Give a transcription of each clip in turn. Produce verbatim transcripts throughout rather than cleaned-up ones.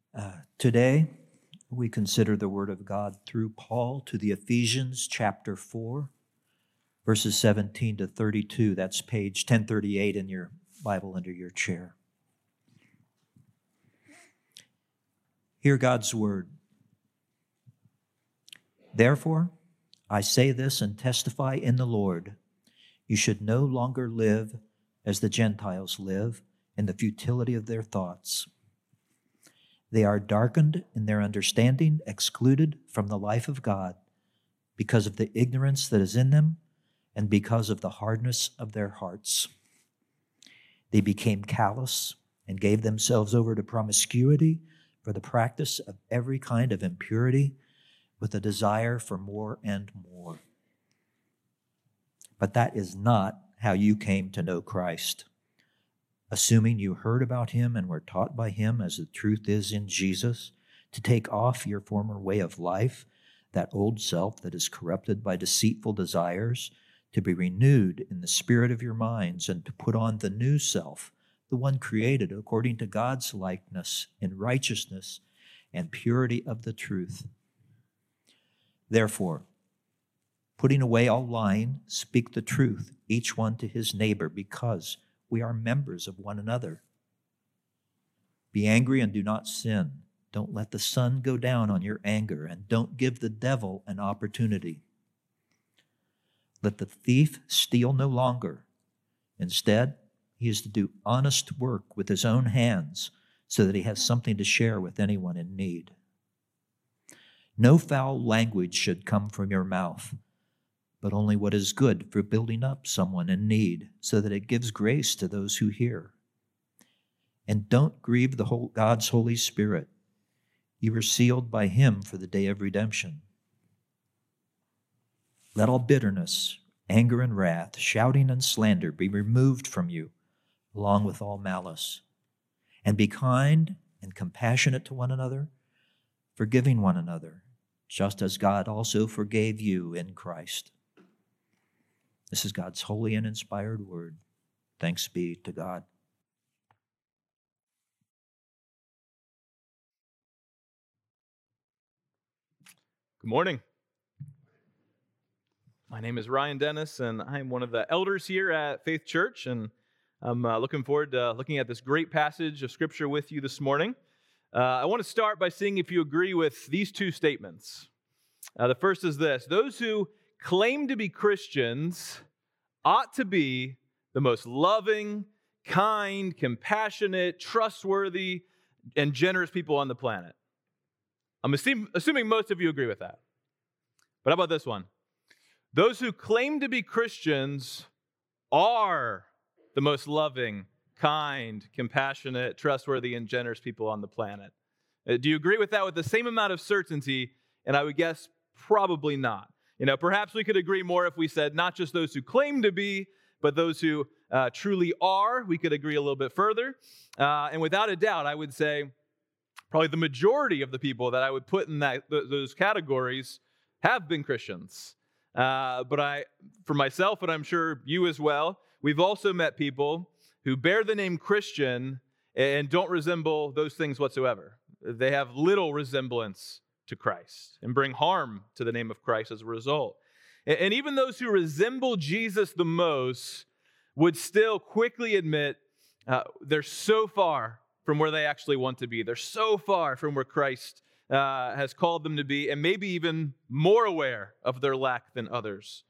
Uh, today, we consider the Word of God through Paul to the Ephesians chapter four, verses seventeen to thirty-two. That's page ten thirty-eight in your Bible under your chair. Hear God's Word. Therefore, I say this and testify in the Lord, you should no longer live as the Gentiles live in the futility of their thoughts. They are darkened in their understanding, excluded from the life of God because of the ignorance that is in them and because of the hardness of their hearts. They became callous and gave themselves over to promiscuity for the practice of every kind of impurity with a desire for more and more. But that is not how you came to know Christ. Assuming you heard about him and were taught by him as the truth is in Jesus, to take off your former way of life, that old self that is corrupted by deceitful desires, to be renewed in the spirit of your minds, and to put on the new self, the one created according to God's likeness in righteousness and purity of the truth. Therefore, putting away all lying, speak the truth, each one to his neighbor, because we are members of one another. Be angry and do not sin. Don't let the sun go down on your anger, and don't give the devil an opportunity. Let the thief steal no longer. Instead, he is to do honest work with his own hands, so that he has something to share with anyone in need. No foul language should come from your mouth, but only what is good for building up someone in need, so that it gives grace to those who hear. And don't grieve the whole God's Holy Spirit. You were sealed by him for the day of redemption. Let all bitterness, anger and wrath, shouting and slander be removed from you, along with all malice. And be kind and compassionate to one another, forgiving one another, just as God also forgave you in Christ. This is God's holy and inspired word. Thanks be to God. Good morning. My name is Ryan Dennis, and I'm one of the elders here at Faith Church, and I'm uh, looking forward to looking at this great passage of Scripture with you this morning. Uh, I want to start by seeing if you agree with these two statements. Uh, the first is this: those who claim to be Christians ought to be the most loving, kind, compassionate, trustworthy, and generous people on the planet. I'm assume, assuming most of you agree with that. But how about this one? Those who claim to be Christians are the most loving, kind, compassionate, trustworthy, and generous people on the planet. Uh, do you agree with that with the same amount of certainty? And I would guess probably not. You know, perhaps we could agree more if we said not just those who claim to be, but those who uh, truly are. We could agree a little bit further. Uh, and without a doubt, I would say probably the majority of the people that I would put in that th- those categories have been Christians. Uh, but I, for myself, and I'm sure you as well, we've also met people who bear the name Christian and don't resemble those things whatsoever. They have little resemblance to Christ and bring harm to the name of Christ as a result. And even those who resemble Jesus the most would still quickly admit uh, they're so far from where they actually want to be. They're so far from where Christ uh, has called them to be, and maybe even more aware of their lack than others.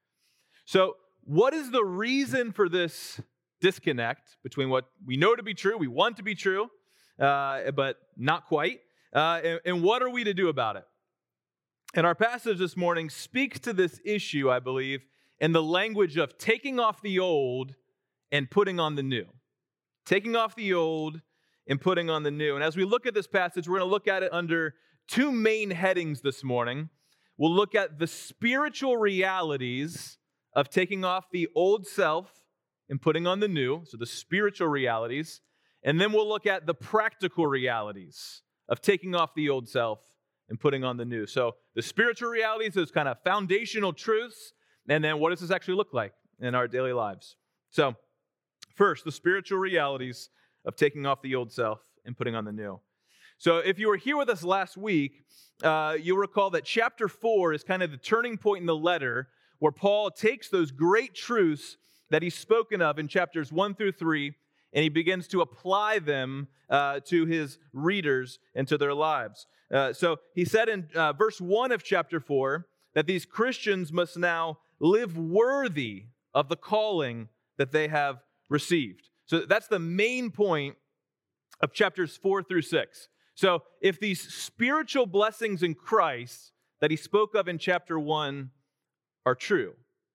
So what is the reason for this disconnect between what we know to be true, we want to be true, uh, but not quite, Uh, and, and what are we to do about it? And our passage this morning speaks to this issue, I believe, in the language of taking off the old and putting on the new. Taking off the old and putting on the new. And as we look at this passage, we're going to look at it under two main headings this morning. We'll look at the spiritual realities of taking off the old self and putting on the new, so the spiritual realities. And then we'll look at the practical realities of taking off the old self and putting on the new. So the spiritual realities, those kind of foundational truths, and then what does this actually look like in our daily lives? So first, the spiritual realities of taking off the old self and putting on the new. So if you were here with us last week, uh, you'll recall that chapter four is kind of the turning point in the letter where Paul takes those great truths that he's spoken of in chapters one through three, and he begins to apply them uh, to his readers and to their lives. Uh, so he said in uh, verse one of chapter four that these Christians must now live worthy of the calling that they have received. So that's the main point of chapters four through six. So if these spiritual blessings in Christ that he spoke of in chapter one are true,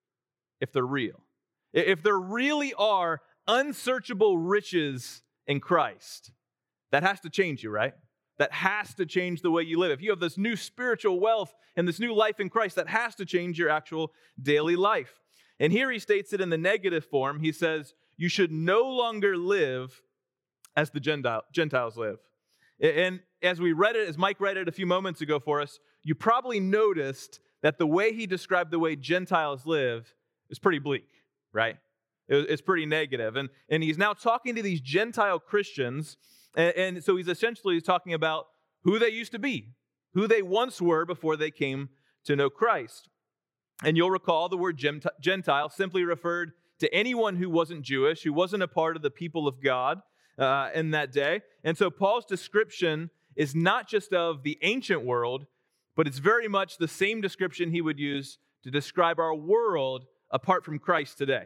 if they're real, if there really are unsearchable riches in Christ, that has to change you, right? That has to change the way you live. If you have this new spiritual wealth and this new life in Christ, that has to change your actual daily life. And here he states it in the negative form. He says, you should no longer live as the Gentile, Gentiles live. And as we read it, as Mike read it a few moments ago for us, you probably noticed that the way he described the way Gentiles live is pretty bleak, right? It's pretty negative. And, and he's now talking to these Gentile Christians, and, and so he's essentially talking about who they used to be, who they once were before they came to know Christ. And you'll recall the word Gentile simply referred to anyone who wasn't Jewish, who wasn't a part of the people of God uh, in that day. And so Paul's description is not just of the ancient world, but it's very much the same description he would use to describe our world apart from Christ today.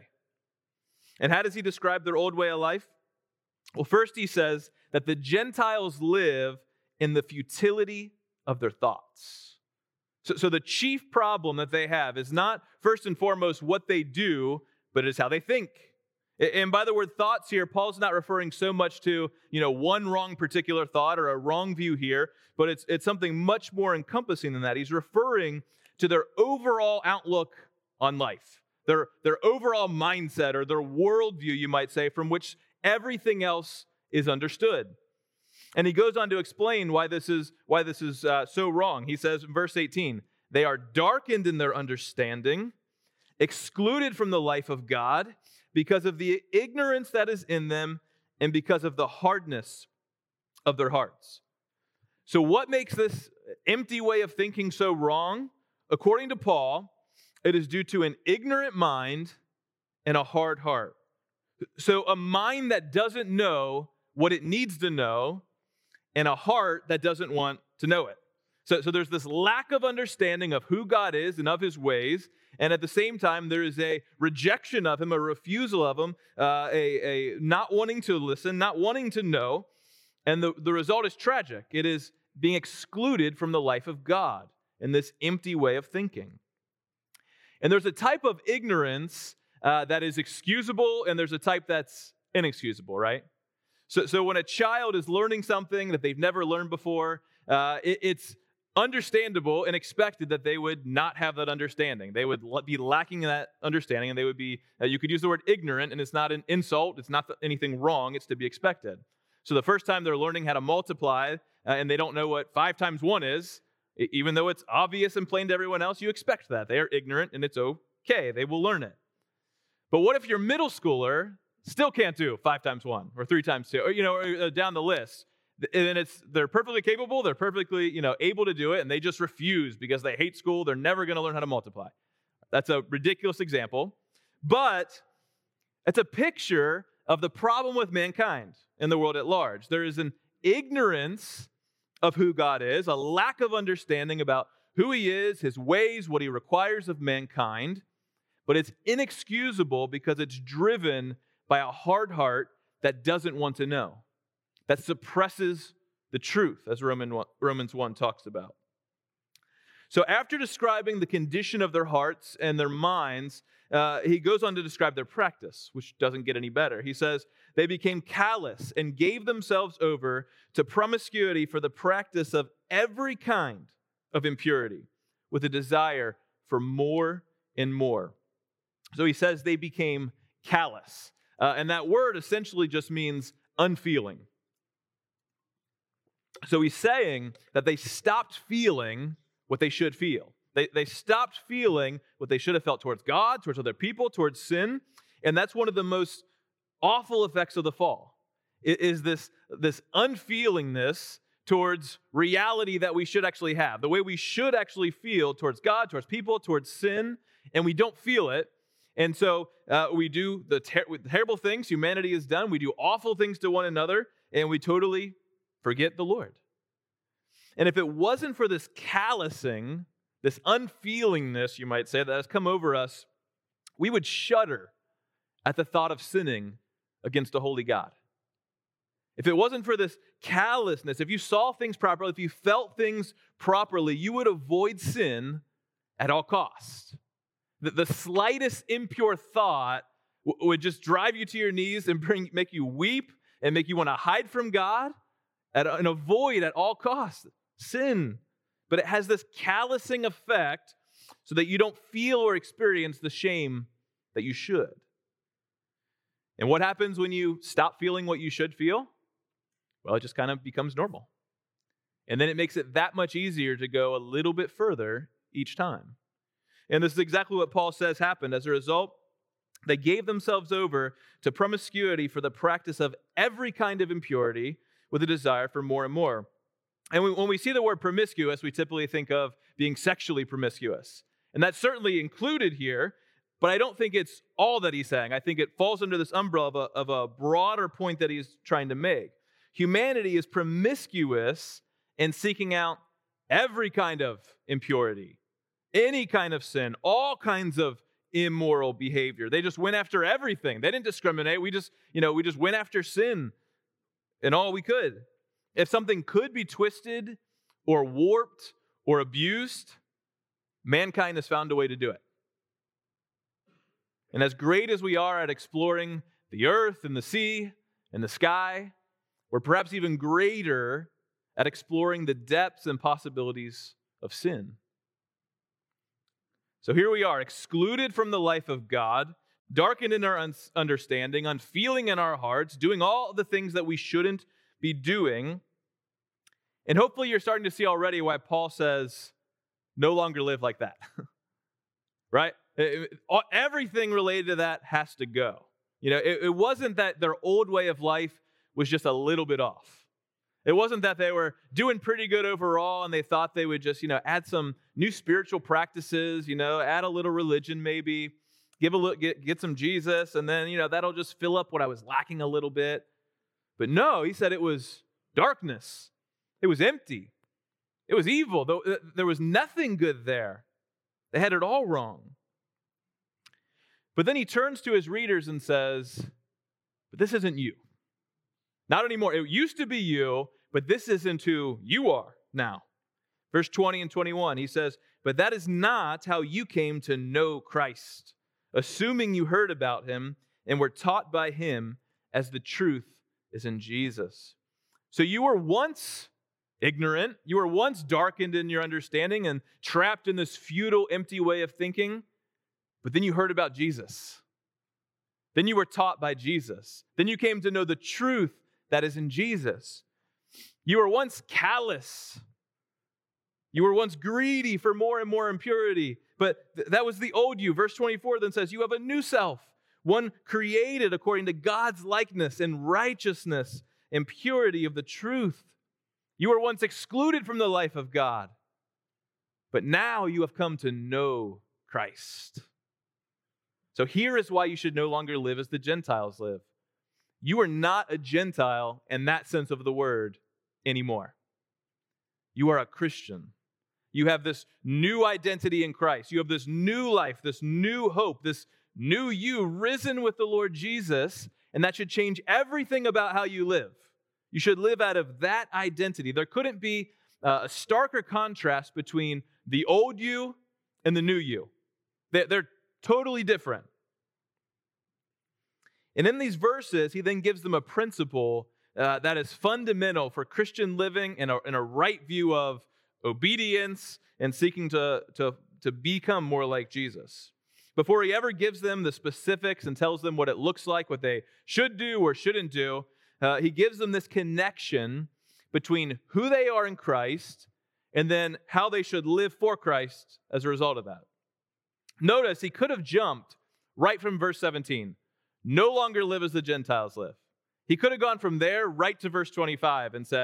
And how does he describe their old way of life? Well, first he says that the Gentiles live in the futility of their thoughts. So, so the chief problem that they have is not first and foremost what they do, but it's how they think. And by the word thoughts here, Paul's not referring so much to, you know, one wrong particular thought or a wrong view here, but it's, it's something much more encompassing than that. He's referring to their overall outlook on life, their, their overall mindset or their worldview, you might say, from which everything else is understood. And he goes on to explain why this is, why this is uh, so wrong. He says in verse eighteen, they are darkened in their understanding, excluded from the life of God, because of the ignorance that is in them and because of the hardness of their hearts. So what makes this empty way of thinking so wrong? According to Paul, it is due to an ignorant mind and a hard heart. So a mind that doesn't know what it needs to know and a heart that doesn't want to know it. So, so there's this lack of understanding of who God is and of his ways. And at the same time, there is a rejection of him, a refusal of him, uh, a, a not wanting to listen, not wanting to know. And the, the result is tragic. It is being excluded from the life of God in this empty way of thinking. And there's a type of ignorance uh, that is excusable, and there's a type that's inexcusable, right? So, so when a child is learning something that they've never learned before, uh, it, it's understandable and expected that they would not have that understanding. They would be lacking that understanding, and they would be, uh, you could use the word ignorant, and it's not an insult, it's not anything wrong, it's to be expected. So the first time they're learning how to multiply, uh, and they don't know what five times one is, even though it's obvious and plain to everyone else, you expect that. They are ignorant, and it's okay. They will learn it. But what if your middle schooler still can't do five times one, or three times two, or, you know, or, uh, down the list? And it's they're perfectly capable, they're perfectly, you know, able to do it, and they just refuse because they hate school, they're never going to learn how to multiply. That's a ridiculous example, but it's a picture of the problem with mankind in the world at large. There is an ignorance of who God is, a lack of understanding about who he is, his ways, what he requires of mankind, but it's inexcusable because it's driven by a hard heart that doesn't want to know, that suppresses the truth, as Romans one talks about. So after describing the condition of their hearts and their minds, uh, he goes on to describe their practice, which doesn't get any better. He says, they became callous and gave themselves over to promiscuity for the practice of every kind of impurity, with a desire for more and more. So he says they became callous. Uh, and that word essentially just means unfeeling. So he's saying that they stopped feeling what they should feel. They, they stopped feeling what they should have felt towards God, towards other people, towards sin. And that's one of the most awful effects of the fall, is this, this unfeelingness towards reality that we should actually have, the way we should actually feel towards God, towards people, towards sin, and we don't feel it. And so uh, we do the ter- terrible things humanity has done. We do awful things to one another, and we totally forget the Lord. And if it wasn't for this callousing, this unfeelingness, you might say, that has come over us, we would shudder at the thought of sinning against a holy God. If it wasn't for this callousness, if you saw things properly, if you felt things properly, you would avoid sin at all costs. The, the slightest impure thought w- would just drive you to your knees and bring, make you weep and make you want to hide from God at, and avoid at all costs sin. But it has this callousing effect so that you don't feel or experience the shame that you should. And what happens when you stop feeling what you should feel? Well, it just kind of becomes normal. And then it makes it that much easier to go a little bit further each time. And this is exactly what Paul says happened. As a result, they gave themselves over to promiscuity for the practice of every kind of impurity with a desire for more and more. And when we see the word promiscuous, we typically think of being sexually promiscuous. And that's certainly included here, but I don't think it's all that he's saying. I think it falls under this umbrella of a, of a broader point that he's trying to make. Humanity is promiscuous in seeking out every kind of impurity, any kind of sin, all kinds of immoral behavior. They just went after everything. They didn't discriminate. We just, you know, we just went after sin and all we could. If something could be twisted or warped or abused, mankind has found a way to do it. And as great as we are at exploring the earth and the sea and the sky, we're perhaps even greater at exploring the depths and possibilities of sin. So here we are, excluded from the life of God, darkened in our un- understanding, unfeeling in our hearts, doing all the things that we shouldn't be doing. And hopefully you're starting to see already why Paul says, no longer live like that. Right? It, it, everything related to that has to go. You know, it, it wasn't that their old way of life was just a little bit off. It wasn't that they were doing pretty good overall and they thought they would just, you know, add some new spiritual practices, you know, add a little religion maybe, give a little, get, get some Jesus, and then, you know, that'll just fill up what I was lacking a little bit. But no, he said it was darkness. It was empty. It was evil. There was nothing good there. They had it all wrong. But then he turns to his readers and says, but this isn't you. Not anymore. It used to be you, but this isn't who you are now. Verse twenty and twenty-one, he says, but that is not how you came to know Christ, assuming you heard about him and were taught by him as the truth is in Jesus. So you were once ignorant. You were once darkened in your understanding and trapped in this futile, empty way of thinking. But then you heard about Jesus. Then you were taught by Jesus. Then you came to know the truth that is in Jesus. You were once callous. You were once greedy for more and more impurity. But th- that was the old you. Verse twenty-four then says, you have a new self, one created according to God's likeness and righteousness and purity of the truth. You were once excluded from the life of God, but now you have come to know Christ. So here is why you should no longer live as the Gentiles live. You are not a Gentile in that sense of the word anymore. You are a Christian. You have this new identity in Christ. You have this new life, this new hope, this new you risen with the Lord Jesus, and that should change everything about how you live. You should live out of that identity. There couldn't be uh, a starker contrast between the old you and the new you. They're, they're totally different. And in these verses, he then gives them a principle uh, that is fundamental for Christian living and a, and a right view of obedience and seeking to, to, to become more like Jesus. Before he ever gives them the specifics and tells them what it looks like, what they should do or shouldn't do, uh, he gives them this connection between who they are in Christ and then how they should live for Christ as a result of that. Notice he could have jumped right from verse seventeen. No longer live as the Gentiles live. He could have gone from there right to verse twenty-five and said,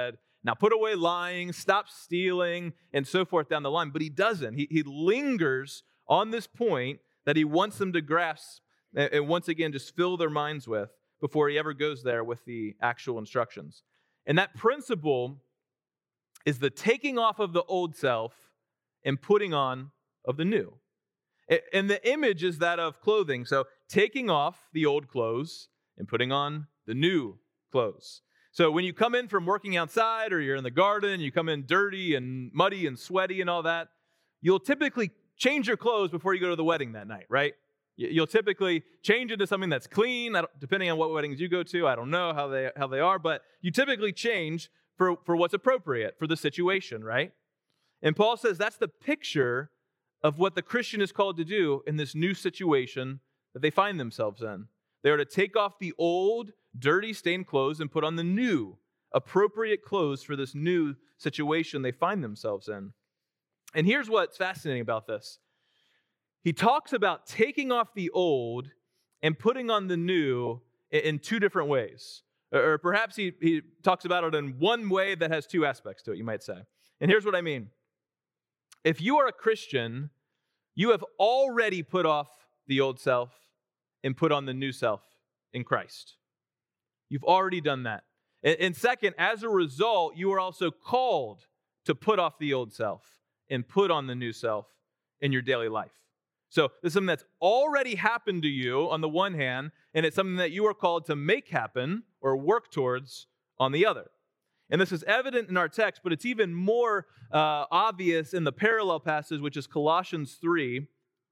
now put away lying, stop stealing, and so forth down the line. But he doesn't. He, he lingers on this point that he wants them to grasp and, and once again just fill their minds with before he ever goes there with the actual instructions. And that principle is the taking off of the old self and putting on of the new. And the image is that of clothing. So taking off the old clothes and putting on the new clothes. So when you come in from working outside or you're in the garden, you come in dirty and muddy and sweaty and all that, you'll typically change your clothes before you go to the wedding that night, right? You'll typically change into something that's clean, depending on what weddings you go to. I don't know how they how they are, but you typically change for, for what's appropriate for the situation, right? And Paul says that's the picture of what the Christian is called to do in this new situation that they find themselves in. They are to take off the old, dirty, stained clothes and put on the new, appropriate clothes for this new situation they find themselves in. And here's what's fascinating about this. He talks about taking off the old and putting on the new in two different ways. Or perhaps he, he talks about it in one way that has two aspects to it, you might say. And here's what I mean. If you are a Christian, you have already put off the old self and put on the new self in Christ. You've already done that. And second, as a result, you are also called to put off the old self and put on the new self in your daily life. So this is something that's already happened to you on the one hand, and it's something that you are called to make happen or work towards on the other. And this is evident in our text, but it's even more uh, obvious in the parallel passage, which is Colossians three.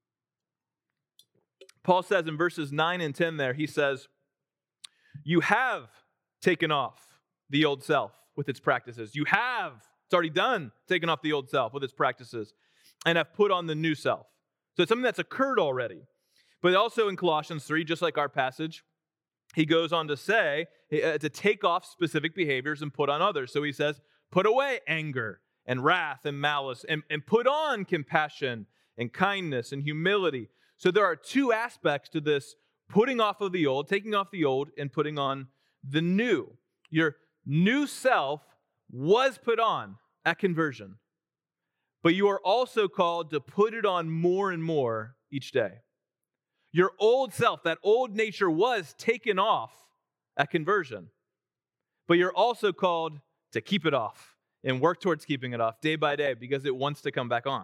Paul says in verses nine and ten there, he says, you have taken off the old self with its practices. You have, it's already done, taken off the old self with its practices and have put on the new self. So it's something that's occurred already. But also in Colossians three, just like our passage, he goes on to say uh, to take off specific behaviors and put on others. So he says, put away anger and wrath and malice and, and put on compassion and kindness and humility. So there are two aspects to this putting off of the old, taking off the old and putting on the new. Your new self was put on at conversion, but you are also called to put it on more and more each day. Your old self, that old nature, was taken off at conversion, but you're also called to keep it off and work towards keeping it off day by day because it wants to come back on.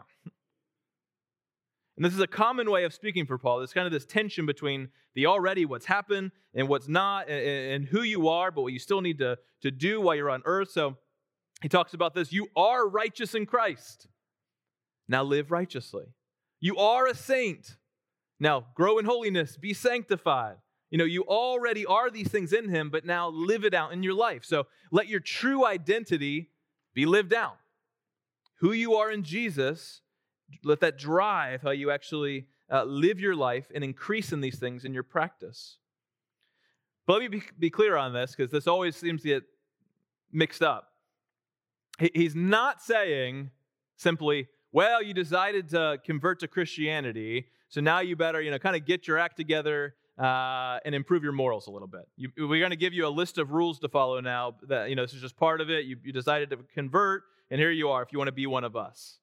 And this is a common way of speaking for Paul. There's kind of this tension between the already, what's happened, and what's not, and, and who you are, but what you still need to, to do while you're on earth. So he talks about this. You are righteous in Christ. Now live righteously. You are a saint. Now grow in holiness. Be sanctified. You know, you already are these things in him, but now live it out in your life. So let your true identity be lived out. Who you are in Jesus, let that drive how you actually uh, live your life and increase in these things in your practice. But let me be, be clear on this, because this always seems to get mixed up. He, he's not saying simply, well, you decided to convert to Christianity, so now you better, you know, kind of get your act together uh, and improve your morals a little bit. You, we're going to give you a list of rules to follow now. That, you know, this is just part of it. You, you decided to convert, and here you are if you want to be one of us.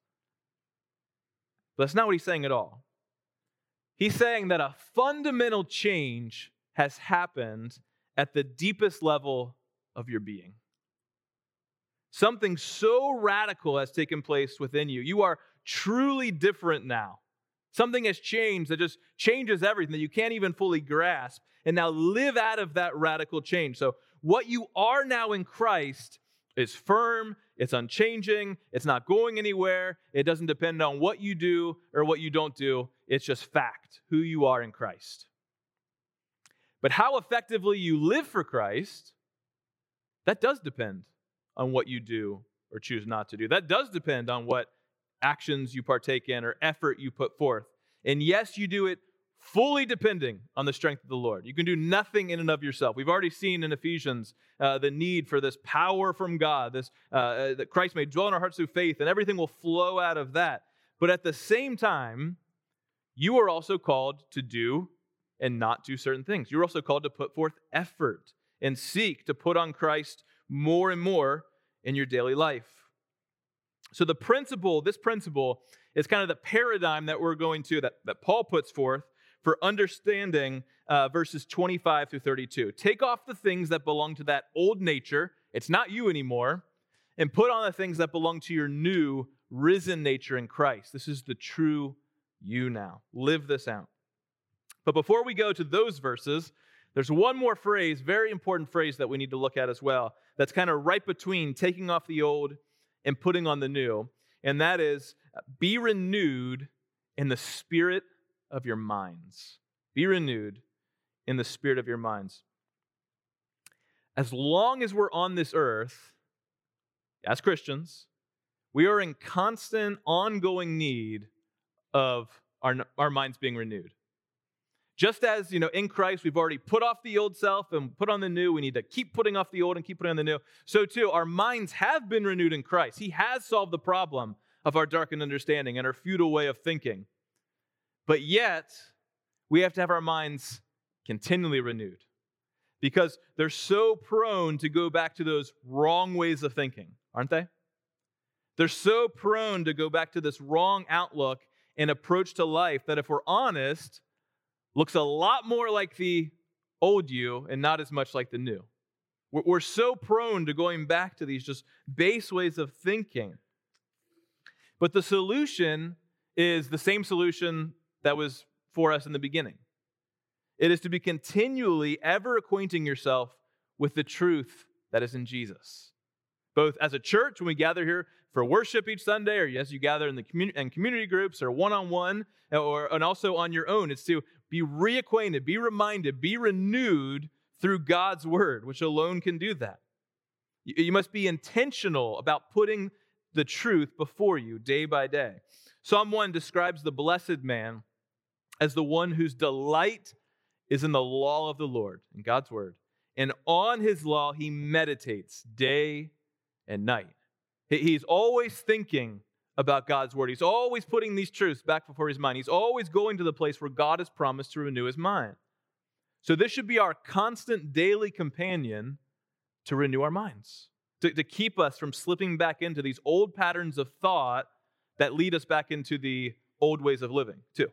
But that's not what he's saying at all. He's saying that a fundamental change has happened at the deepest level of your being. Something so radical has taken place within you. You are truly different now. Something has changed that just changes everything that you can't even fully grasp. And now live out of that radical change. So what you are now in Christ is firm, it's unchanging, it's not going anywhere, it doesn't depend on what you do or what you don't do, it's just fact, who you are in Christ. But how effectively you live for Christ, that does depend on what you do or choose not to do. That does depend on what actions you partake in or effort you put forth. And yes, you do it fully depending on the strength of the Lord. You can do nothing in and of yourself. We've already seen in Ephesians uh, the need for this power from God, this uh, that Christ may dwell in our hearts through faith, and everything will flow out of that. But at the same time, you are also called to do and not do certain things. You're also called to put forth effort and seek to put on Christ more and more in your daily life. So the principle, this principle is kind of the paradigm that we're going to, that, that Paul puts forth for understanding uh, verses twenty-five through thirty-two. Take off the things that belong to that old nature, it's not you anymore, and put on the things that belong to your new risen nature in Christ. This is the true you now. Live this out. But before we go to those verses, there's one more phrase, very important phrase that we need to look at as well, that's kind of right between taking off the old and putting on the new, and that is, be renewed in the spirit of your minds. Be renewed in the spirit of your minds. As long as we're on this earth, as Christians, we are in constant, ongoing need of our, our minds being renewed. Just as, you know, in Christ, we've already put off the old self and put on the new. We need to keep putting off the old and keep putting on the new. So too, our minds have been renewed in Christ. He has solved the problem of our darkened understanding and our futile way of thinking. But yet, we have to have our minds continually renewed because they're so prone to go back to those wrong ways of thinking, aren't they? They're so prone to go back to this wrong outlook and approach to life that if we're honest, looks a lot more like the old you and not as much like the new. We're so prone to going back to these just base ways of thinking. But the solution is the same solution that was for us in the beginning. It is to be continually ever acquainting yourself with the truth that is in Jesus. Both as a church, when we gather here for worship each Sunday, or as you gather in the community and community groups, or one-on-one, or and also on your own, it's to be reacquainted, be reminded, be renewed through God's word, which alone can do that. You must be intentional about putting the truth before you day by day. Psalm one describes the blessed man as the one whose delight is in the law of the Lord, in God's word. And on his law he meditates day and night. He's always thinking about God's word. He's always putting these truths back before his mind. He's always going to the place where God has promised to renew his mind. So this should be our constant daily companion to renew our minds, to, to keep us from slipping back into these old patterns of thought that lead us back into the old ways of living too.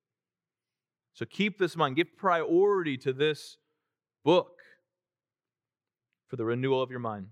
So keep this in mind. Give priority to this book for the renewal of your mind.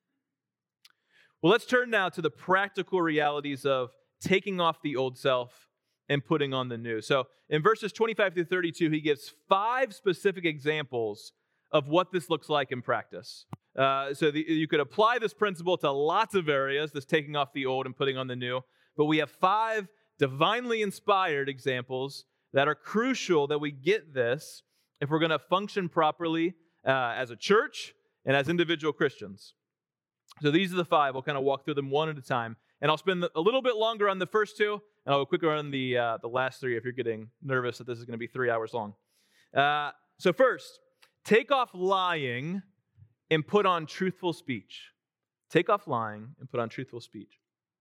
Well, let's turn now to the practical realities of taking off the old self and putting on the new. So in verses twenty-five through thirty-two, he gives five specific examples of what this looks like in practice. Uh, so the, you could apply this principle to lots of areas, this taking off the old and putting on the new. But we have five divinely inspired examples that are crucial that we get this if we're going to function properly uh, as a church and as individual Christians. So these are the five. We'll kind of walk through them one at a time. And I'll spend a little bit longer on the first two, and I'll go quicker on the uh, the last three if you're getting nervous that this is going to be three hours long. Uh, so first, take off lying and put on truthful speech. Take off lying and put on truthful speech.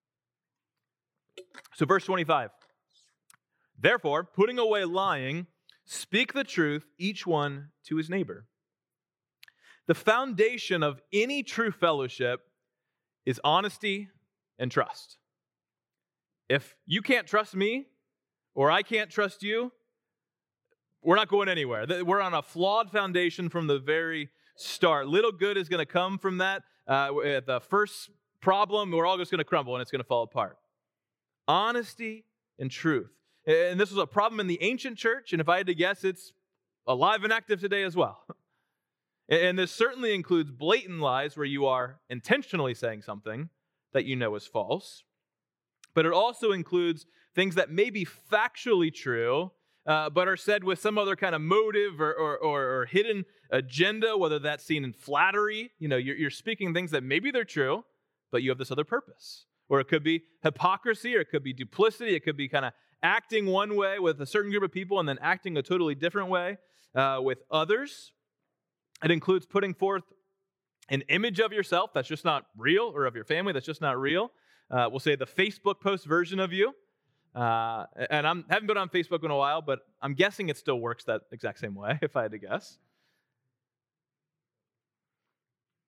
So verse twenty-five. Therefore, putting away lying, speak the truth, each one to his neighbor. The foundation of any true fellowship is honesty and trust. If you can't trust me, or I can't trust you, we're not going anywhere. We're on a flawed foundation from the very start. Little good is going to come from that. Uh, at the first problem, we're all just going to crumble and it's going to fall apart. Honesty and truth. And this was a problem in the ancient church, and if I had to guess, it's alive and active today as well. And this certainly includes blatant lies where you are intentionally saying something that you know is false. But it also includes things that may be factually true, uh, but are said with some other kind of motive or, or, or, or hidden agenda, whether that's seen in flattery. You know, you're, you're speaking things that maybe they're true, but you have this other purpose. Or it could be hypocrisy, or it could be duplicity. It could be kind of acting one way with a certain group of people and then acting a totally different way uh, with others. It includes putting forth an image of yourself that's just not real, or of your family that's just not real. Uh, we'll say the Facebook post version of you. Uh, and I haven't been on Facebook in a while, but I'm guessing it still works that exact same way, if I had to guess.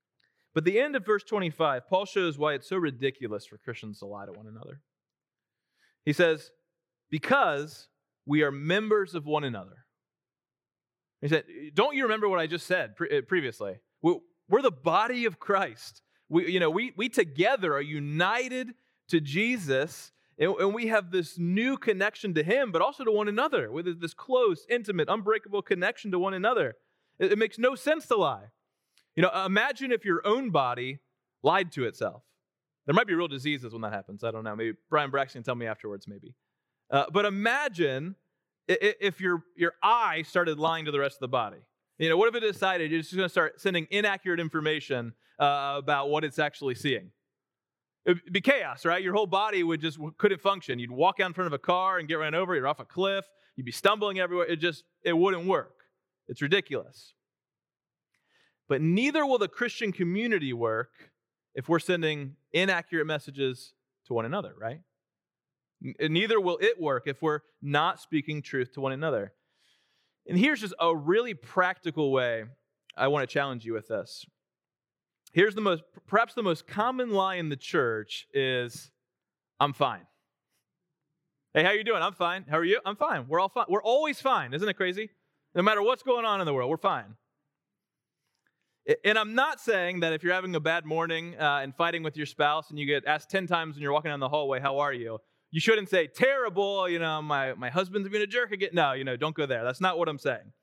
But the end of verse twenty-five, Paul shows why it's so ridiculous for Christians to lie to one another. He says, because we are members of one another. He said, don't you remember what I just said pre- previously? We're the body of Christ. We, you know, we, we together are united to Jesus, and, and we have this new connection to him, but also to one another, with this close, intimate, unbreakable connection to one another. It, it makes no sense to lie. You know, imagine if your own body lied to itself. There might be real diseases when that happens. I don't know. Maybe Brian Braxton can tell me afterwards, maybe. Uh, but imagine if your, your eye started lying to the rest of the body. You know, what if it decided it's just going to start sending inaccurate information uh, about what it's actually seeing? It'd be chaos, right? Your whole body would just couldn't function. You'd walk out in front of a car and get run over. You're off a cliff. You'd be stumbling everywhere. It just, it wouldn't work. It's ridiculous. But neither will the Christian community work if we're sending inaccurate messages to one another, right? Neither will it work if we're not speaking truth to one another. And here's just a really practical way I want to challenge you with this. Here's the most, perhaps the most common lie in the church is, I'm fine. Hey, how you doing? I'm fine. How are you? I'm fine. We're all fine. We're always fine. Isn't it crazy? No matter what's going on in the world, we're fine. And I'm not saying that if you're having a bad morning uh, and fighting with your spouse and you get asked ten times when you're walking down the hallway, how are you? You shouldn't say, terrible, you know, my, my husband's being a jerk again. No, you know, don't go there. That's not what I'm saying.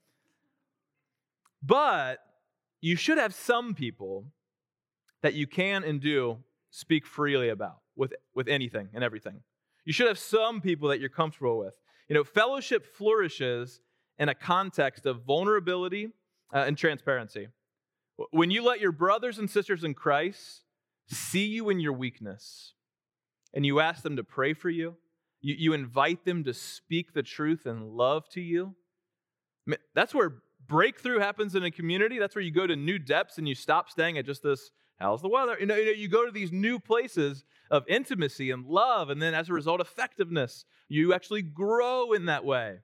But you should have some people that you can and do speak freely about with, with anything and everything. You should have some people that you're comfortable with. You know, fellowship flourishes in a context of vulnerability uh, and transparency. When you let your brothers and sisters in Christ see you in your weakness, and you ask them to pray for you, you, you invite them to speak the truth and love to you, that's where breakthrough happens in a community. That's where you go to new depths and you stop staying at just this, how's the weather? You know, you know, you go to these new places of intimacy and love, and then as a result, effectiveness. You actually grow in that way.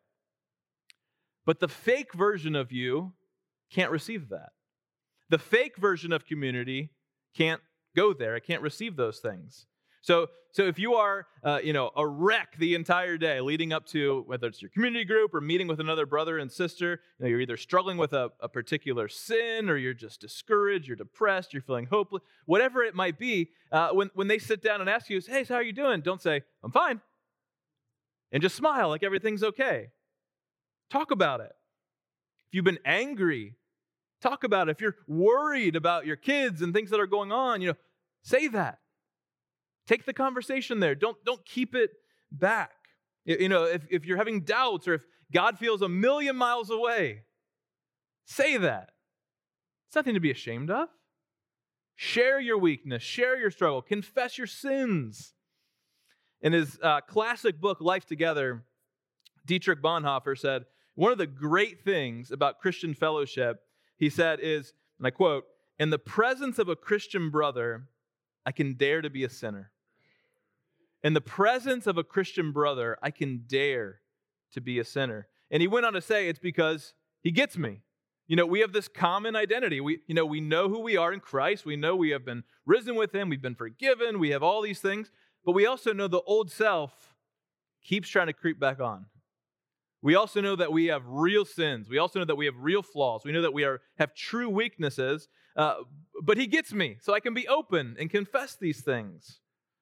But the fake version of you can't receive that. The fake version of community can't go there. It can't receive those things. So, so if you are, uh, you know, a wreck the entire day leading up to whether it's your community group or meeting with another brother and sister, you know, you're either struggling with a, a particular sin or you're just discouraged, you're depressed, you're feeling hopeless, whatever it might be, uh, when, when they sit down and ask you, hey, so how are you doing? Don't say, I'm fine. And just smile like everything's okay. Talk about it. If you've been angry, talk about it. If you're worried about your kids and things that are going on, you know, say that. Take the conversation there. Don't, don't keep it back. You know, if, if you're having doubts or if God feels a million miles away, say that. It's nothing to be ashamed of. Share your weakness. Share your struggle. Confess your sins. In his uh, classic book, Life Together, Dietrich Bonhoeffer said, one of the great things about Christian fellowship, he said, is, and I quote, in the presence of a Christian brother, I can dare to be a sinner. In the presence of a Christian brother, I can dare to be a sinner. And he went on to say it's because he gets me. You know, we have this common identity. We, you know, we know who we are in Christ. We know we have been risen with him. We've been forgiven. We have all these things. But we also know the old self keeps trying to creep back on. We also know that we have real sins. We also know that we have real flaws. We know that we are have true weaknesses. Uh, but he gets me, so I can be open and confess these things.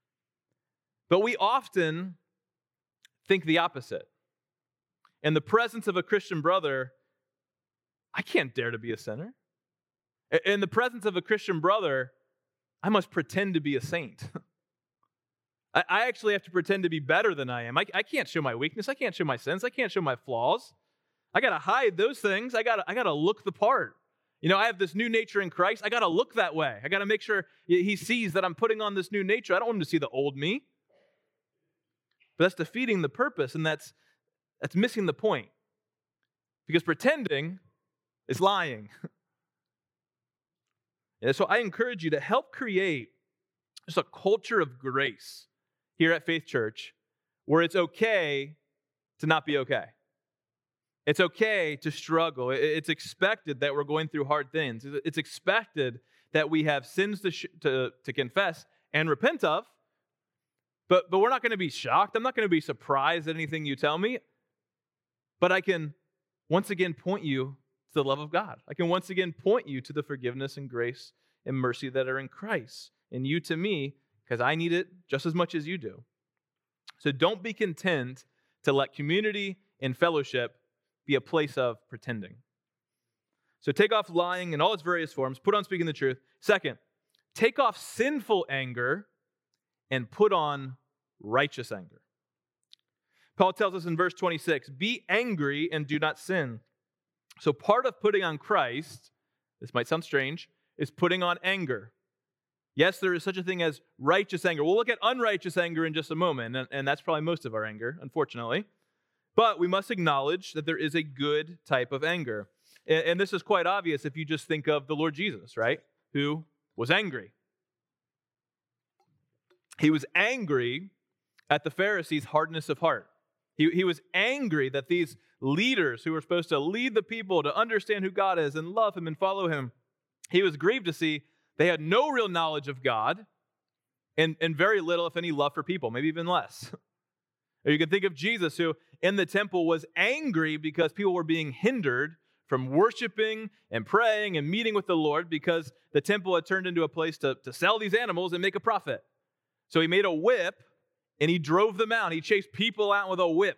But we often think the opposite. In the presence of a Christian brother, I can't dare to be a sinner. In the presence of a Christian brother, I must pretend to be a saint. I, I actually have to pretend to be better than I am. I, I can't show my weakness. I can't show my sins. I can't show my flaws. I got to hide those things. I got I got to look the part. You know, I have this new nature in Christ. I got to look that way. I got to make sure he sees that I'm putting on this new nature. I don't want him to see the old me. But that's defeating the purpose, and that's that's missing the point. Because pretending is lying. And so I encourage you to help create just a culture of grace here at Faith Church where it's okay to not be okay. It's okay to struggle. It's expected that we're going through hard things. It's expected that we have sins to, sh- to, to confess and repent of, but, but we're not going to be shocked. I'm not going to be surprised at anything you tell me, but I can once again point you to the love of God. I can once again point you to the forgiveness and grace and mercy that are in Christ, and you to me, because I need it just as much as you do. So don't be content to let community and fellowship be a place of pretending. So take off lying in all its various forms, put on speaking the truth. Second, take off sinful anger and put on righteous anger. Paul tells us in verse twenty-six, be angry and do not sin. So part of putting on Christ, this might sound strange, is putting on anger. Yes, there is such a thing as righteous anger. We'll look at unrighteous anger in just a moment, and, and that's probably most of our anger, unfortunately. But we must acknowledge that there is a good type of anger. And, and this is quite obvious if you just think of the Lord Jesus, right? Who was angry. He was angry at the Pharisees' hardness of heart. He, he was angry that these leaders who were supposed to lead the people to understand who God is and love him and follow him, he was grieved to see they had no real knowledge of God and, and very little, if any, love for people, maybe even less. Or you can think of Jesus, who in the temple was angry because people were being hindered from worshiping and praying and meeting with the Lord because the temple had turned into a place to, to sell these animals and make a profit. So he made a whip and he drove them out. He chased people out with a whip.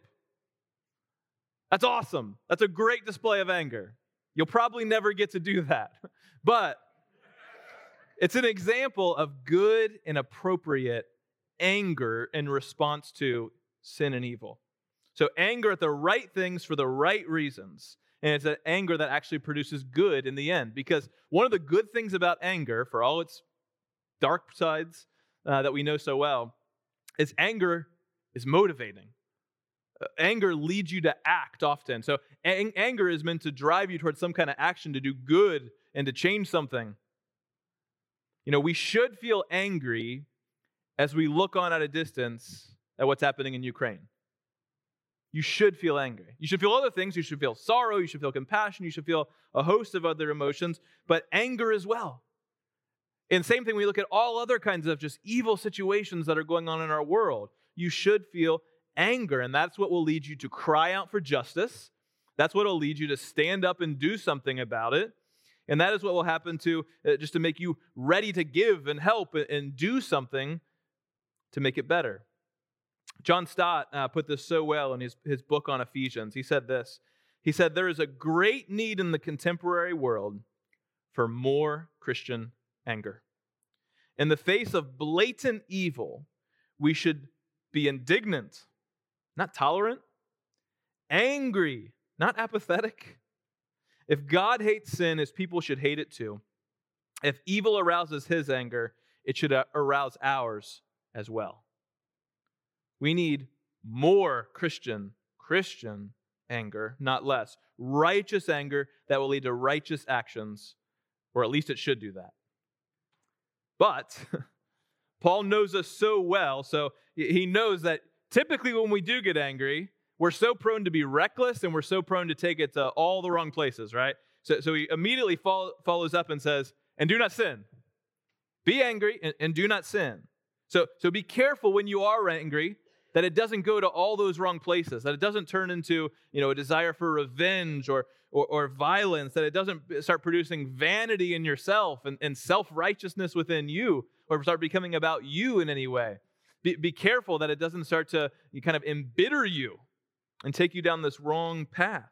That's awesome. That's a great display of anger. You'll probably never get to do that. But it's an example of good and appropriate anger in response to sin and evil. So anger at the right things for the right reasons. And it's an anger that actually produces good in the end. Because one of the good things about anger, for all its dark sides uh, that we know so well, is anger is motivating. Uh, anger leads you to act often. So ang- anger is meant to drive you towards some kind of action to do good and to change something. You know, we should feel angry as we look on at a distance at what's happening in Ukraine. You should feel angry. You should feel other things. You should feel sorrow. You should feel compassion. You should feel a host of other emotions, but anger as well. And same thing, we look at all other kinds of just evil situations that are going on in our world. You should feel anger, and that's what will lead you to cry out for justice. That's what will lead you to stand up and do something about it. And that is what will happen to, uh, just to make you ready to give and help and, and do something to make it better. John Stott uh, put this so well in his, his book on Ephesians. He said this. He said, there is a great need in the contemporary world for more Christian anger. In the face of blatant evil, we should be indignant, not tolerant, angry, not apathetic. If God hates sin, his people should hate it too. If evil arouses his anger, it should arouse ours as well. We need more Christian, Christian anger, not less. Righteous anger that will lead to righteous actions, or at least it should do that. But Paul knows us so well, so he knows that typically when we do get angry, we're so prone to be reckless and we're so prone to take it to all the wrong places, right? So, so he immediately follow, follows up and says, and do not sin. Be angry and, and do not sin. So, so be careful when you are angry that it doesn't go to all those wrong places, that it doesn't turn into, you know, a desire for revenge or or, or violence, that it doesn't start producing vanity in yourself and, and self-righteousness within you, or start becoming about you in any way. Be, be careful that it doesn't start to you kind of embitter you and take you down this wrong path.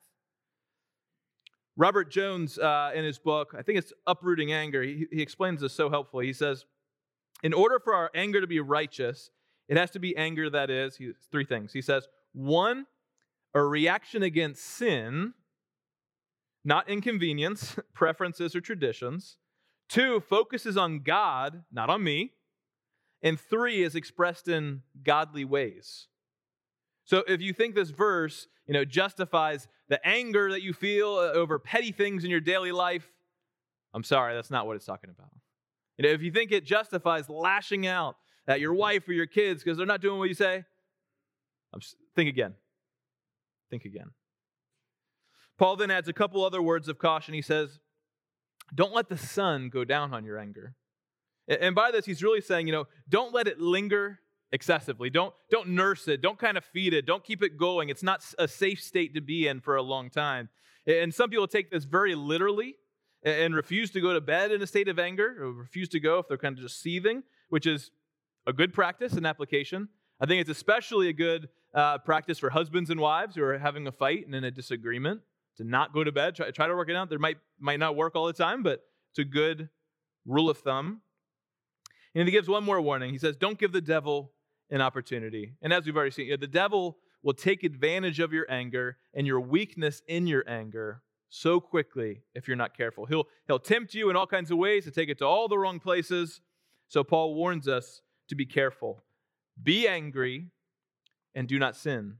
Robert Jones, uh, in his book, I think it's Uprooting Anger, he, he explains this so helpfully. He says, in order for our anger to be righteous, it has to be anger that is, he, three things. He says, one, a reaction against sin, not inconvenience, preferences, or traditions. Two, focuses on God, not on me. And three, is expressed in godly ways. So if you think this verse, you know, justifies the anger that you feel over petty things in your daily life, I'm sorry, that's not what it's talking about. You know, if you think it justifies lashing out at your wife or your kids because they're not doing what you say, I'm, think again. Think again. Paul then adds a couple other words of caution. He says, don't let the sun go down on your anger. And by this, he's really saying, you know, don't let it linger excessively. Don't, don't nurse it. Don't kind of feed it. Don't keep it going. It's not a safe state to be in for a long time. And some people take this very literally and refuse to go to bed in a state of anger, or refuse to go if they're kind of just seething, which is a good practice and application. I think it's especially a good uh, practice for husbands and wives who are having a fight and in a disagreement to not go to bed. Try, try to work it out. There might, might not work all the time, but it's a good rule of thumb. And he gives one more warning. He says, don't give the devil an opportunity. And as we've already seen, you know, the devil will take advantage of your anger and your weakness in your anger so quickly if you're not careful. He'll, he'll tempt you in all kinds of ways to take it to all the wrong places. So Paul warns us to be careful. Be angry and do not sin.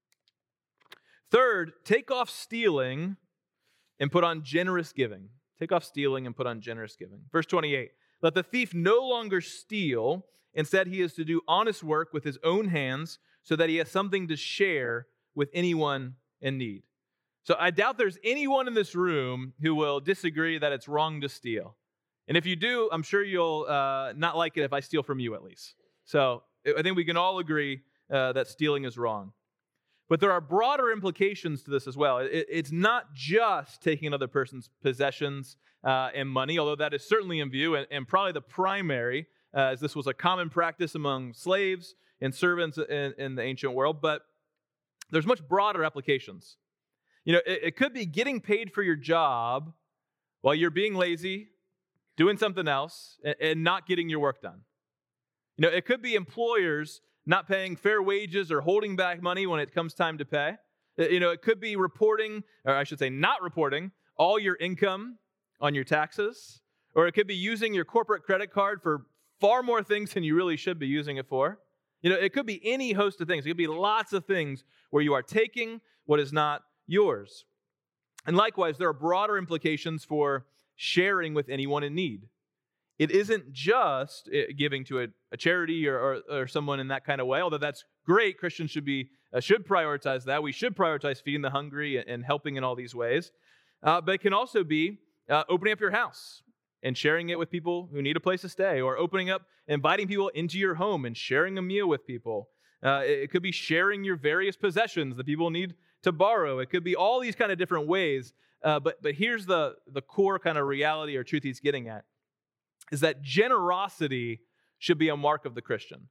Third, take off stealing and put on generous giving. Take off stealing and put on generous giving. Verse twenty-eight, let the thief no longer steal. Instead, he is to do honest work with his own hands so that he has something to share with anyone in need. So I doubt there's anyone in this room who will disagree that it's wrong to steal. And if you do, I'm sure you'll uh, not like it if I steal from you at least. So I think we can all agree uh, that stealing is wrong. But there are broader implications to this as well. It, it's not just taking another person's possessions uh, and money, although that is certainly in view and, and probably the primary, uh, as this was a common practice among slaves and servants in, in the ancient world. But there's much broader applications. You know, it, it could be getting paid for your job while you're being lazy, doing something else, and, and not getting your work done. You know, it could be employers not paying fair wages or holding back money when it comes time to pay. You know, it could be reporting, or I should say not reporting, all your income on your taxes. Or it could be using your corporate credit card for far more things than you really should be using it for. You know, it could be any host of things. It could be lots of things where you are taking what is not yours. And likewise, there are broader implications for sharing with anyone in need. It isn't just giving to a, a charity or, or, or someone in that kind of way, although that's great. Christians should be uh, should prioritize that. We should prioritize feeding the hungry and, and helping in all these ways. Uh, but it can also be uh, opening up your house and sharing it with people who need a place to stay, or opening up, inviting people into your home and sharing a meal with people. Uh, it, it could be sharing your various possessions that people need to borrow. It could be all these kind of different ways. Uh, but but here's the, the core kind of reality or truth he's getting at, is that generosity should be a mark of the Christian.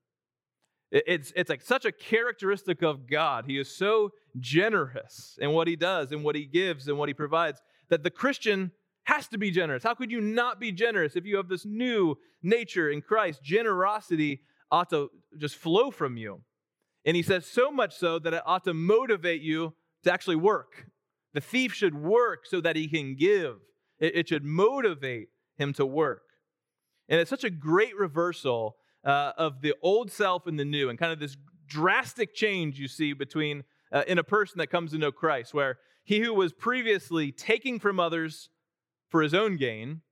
It, it's, it's like such a characteristic of God. He is so generous in what he does and what he gives and what he provides that the Christian has to be generous. How could you not be generous if you have this new nature in Christ? Generosity ought to just flow from you. And he says so much so that it ought to motivate you to actually work. The thief should work so that he can give. It, it should motivate him to work. And it's such a great reversal uh, of the old self and the new, and kind of this drastic change you see between uh, in a person that comes to know Christ, where he who was previously taking from others for his own gain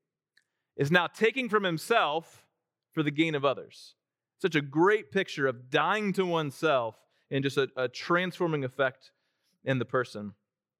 is now taking from himself for the gain of others. Such a great picture of dying to oneself and just a, a transforming effect in the person.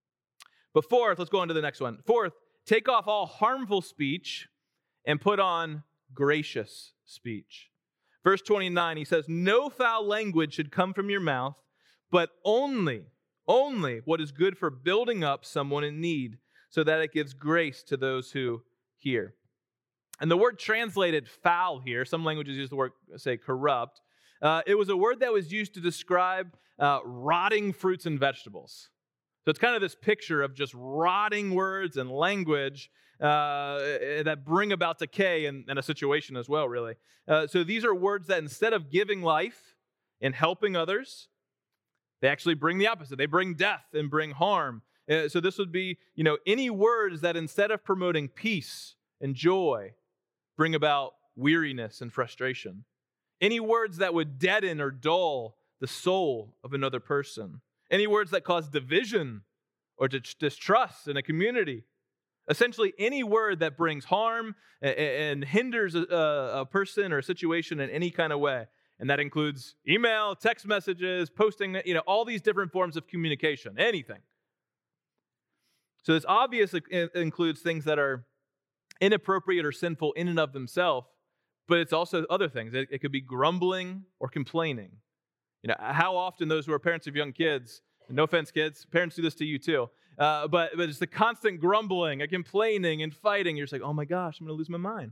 But fourth, let's go on to the next one. Fourth, take off all harmful speech and put on gracious speech. Verse twenty-nine, he says, no foul language should come from your mouth, but only, only what is good for building up someone in need, so that it gives grace to those who hear. And the word translated foul here, some languages use the word, say, corrupt. Uh, it was a word that was used to describe uh, rotting fruits and vegetables. So it's kind of this picture of just rotting words and language uh, that bring about decay in, in a situation as well, really. Uh, so these are words that instead of giving life and helping others, they actually bring the opposite. They bring death and bring harm. Uh, so this would be, you know, any words that instead of promoting peace and joy, bring about weariness and frustration. Any words that would deaden or dull the soul of another person. Any words that cause division or distrust in a community. Essentially, any word that brings harm and hinders a, a person or a situation in any kind of way. And that includes email, text messages, posting, you know, all these different forms of communication, anything. So this obviously includes things that are inappropriate or sinful in and of themselves, but it's also other things. It, it could be grumbling or complaining. You know, how often those who are parents of young kids, no offense, kids, parents do this to you too, uh, but, but it's the constant grumbling and complaining and fighting. You're just like, oh my gosh, I'm going to lose my mind.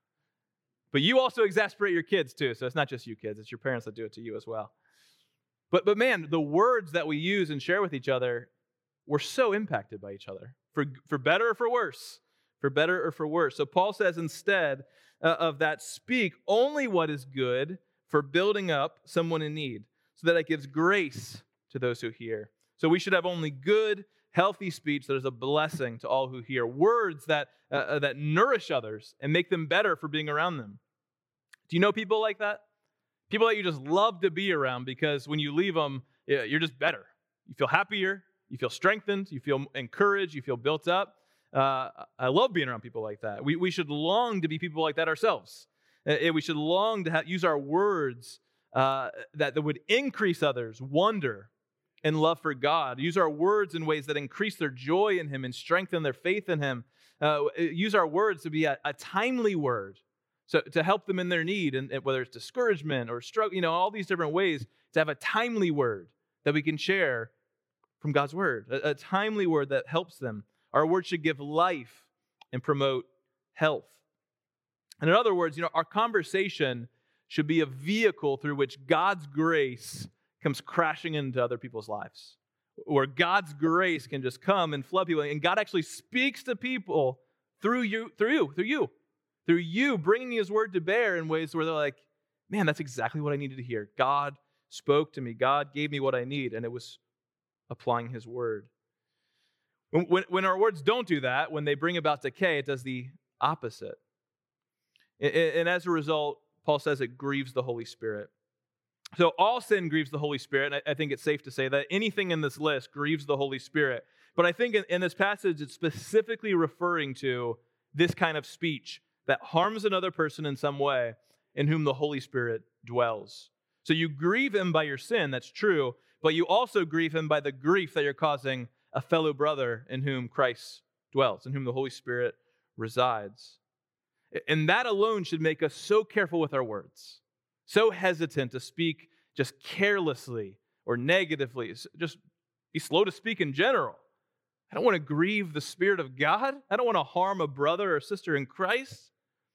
But you also exasperate your kids too, so it's not just you kids, it's your parents that do it to you as well. But, but man, the words that we use and share with each other, we're so impacted by each other, for, for better or for worse, for better or for worse. So Paul says instead uh, of that, speak only what is good for building up someone in need, so that it gives grace to those who hear. So we should have only good, healthy speech that is a blessing to all who hear, words that, uh, that nourish others and make them better for being around them. Do you know people like that? People that you just love to be around because when you leave them, you're just better. You feel happier, you feel strengthened, you feel encouraged, you feel built up. Uh, I love being around people like that. We, we should long to be people like that ourselves. Uh, we should long to have, use our words uh, that, that would increase others' wonder and love for God. Use our words in ways that increase their joy in Him and strengthen their faith in Him. Uh, use our words to be a, a timely word, so to help them in their need, and, and whether it's discouragement or struggle, you know, all these different ways, to have a timely word that we can share from God's word, a, a timely word that helps them. Our words should give life and promote health. And in other words, you know, our conversation should be a vehicle through which God's grace comes crashing into other people's lives, where God's grace can just come and flood people, and God actually speaks to people through you, through you, through you, through you, bringing His word to bear in ways where they're like, man, that's exactly what I needed to hear. God spoke to me. God gave me what I need, and it was applying His word. When, when, when our words don't do that, when they bring about decay, it does the opposite. And, and as a result, Paul says it grieves the Holy Spirit. So all sin grieves the Holy Spirit. And I, I think it's safe to say that anything in this list grieves the Holy Spirit. But I think in, in this passage, it's specifically referring to this kind of speech that harms another person in some way, in whom the Holy Spirit dwells. So you grieve Him by your sin, that's true, but you also grieve Him by the grief that you're causing a fellow brother in whom Christ dwells, in whom the Holy Spirit resides. And that alone should make us so careful with our words, so hesitant to speak just carelessly or negatively, just be slow to speak in general. I don't want to grieve the Spirit of God. I don't want to harm a brother or sister in Christ.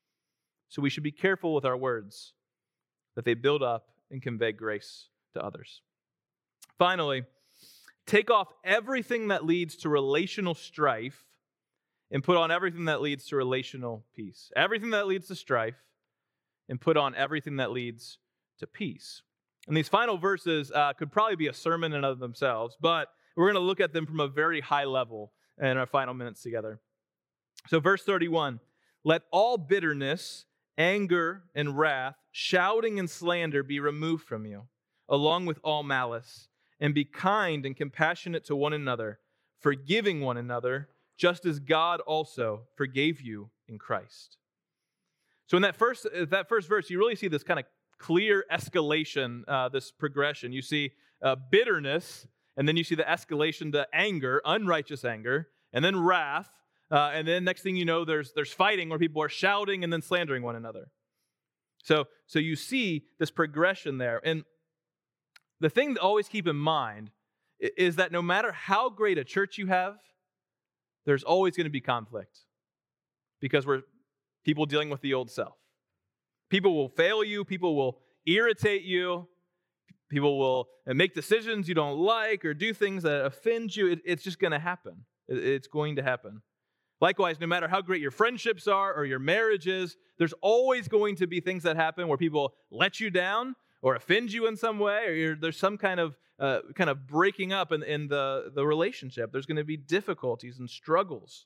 So we should be careful with our words, that they build up and convey grace to others. Finally, take off everything that leads to relational strife and put on everything that leads to relational peace. Everything that leads to strife and put on everything that leads to peace. And these final verses uh, could probably be a sermon in of themselves, but we're going to look at them from a very high level in our final minutes together. So verse thirty-one, let all bitterness, anger, and wrath, shouting and slander be removed from you, along with all malice, and be kind and compassionate to one another, forgiving one another, just as God also forgave you in Christ. So in that first, that first verse, you really see this kind of clear escalation, uh, this progression. You see uh, bitterness, and then you see the escalation to anger, unrighteous anger, and then wrath, uh, and then next thing you know, there's there's fighting where people are shouting and then slandering one another. So, so you see this progression there. And the thing to always keep in mind is that no matter how great a church you have, there's always going to be conflict because we're people dealing with the old self. People will fail you. People will irritate you. People will make decisions you don't like or do things that offend you. It, it's just going to happen. It, it's going to happen. Likewise, no matter how great your friendships are or your marriage is, there's always going to be things that happen where people let you down or offend you in some way, or you're, there's some kind of uh, kind of breaking up in, in the, the relationship. There's going to be difficulties and struggles.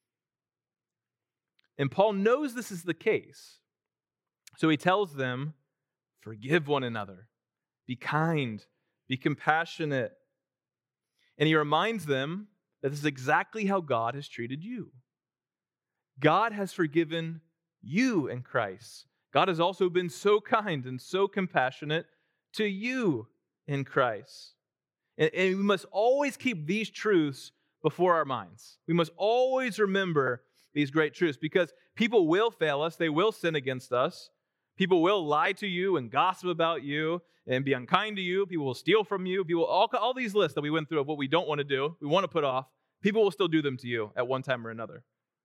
And Paul knows this is the case. So he tells them, forgive one another, be kind, be compassionate. And he reminds them that this is exactly how God has treated you. God has forgiven you in Christ. God has also been so kind and so compassionate to you in Christ. And, and we must always keep these truths before our minds. We must always remember these great truths, because people will fail us. They will sin against us. People will lie to you and gossip about you and be unkind to you. People will steal from you. People, all, all these lists that we went through of what we don't want to do, we want to put off, people will still do them to you at one time or another.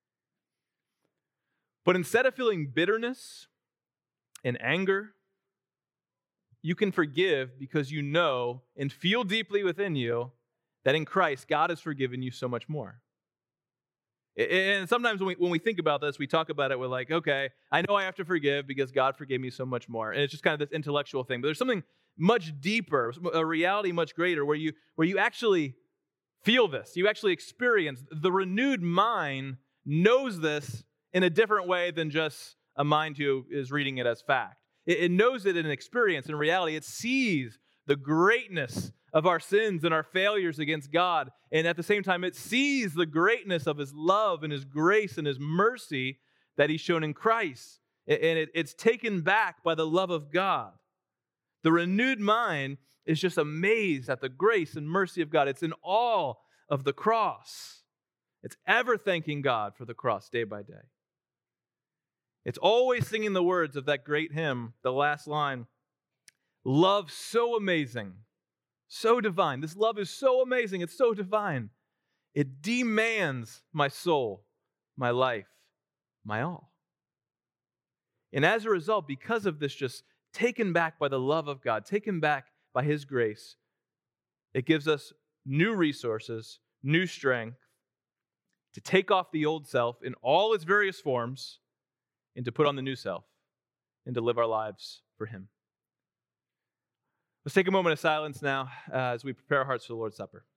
But instead of feeling bitterness and anger, you can forgive because you know and feel deeply within you that in Christ, God has forgiven you so much more. And sometimes when we, when we think about this, we talk about it, we're like, okay, I know I have to forgive because God forgave me so much more. And it's just kind of this intellectual thing. But there's something much deeper, a reality much greater, where you, where you actually feel this. You actually experience. The renewed mind knows this in a different way than just a mind who is reading it as fact. It, it knows it in experience. In reality, it sees the greatness of our sins and our failures against God. And at the same time, it sees the greatness of His love and His grace and His mercy that He's shown in Christ. And it, it's taken back by the love of God. The renewed mind is just amazed at the grace and mercy of God. It's in awe of the cross. It's ever thanking God for the cross day by day. It's always singing the words of that great hymn, the last line, love so amazing, so divine. This love is so amazing, it's so divine. It demands my soul, my life, my all. And as a result, because of this just taken back by the love of God, taken back by His grace, it gives us new resources, new strength to take off the old self in all its various forms and to put on the new self and to live our lives for Him. Let's take a moment of silence now uh, as we prepare our hearts for the Lord's Supper.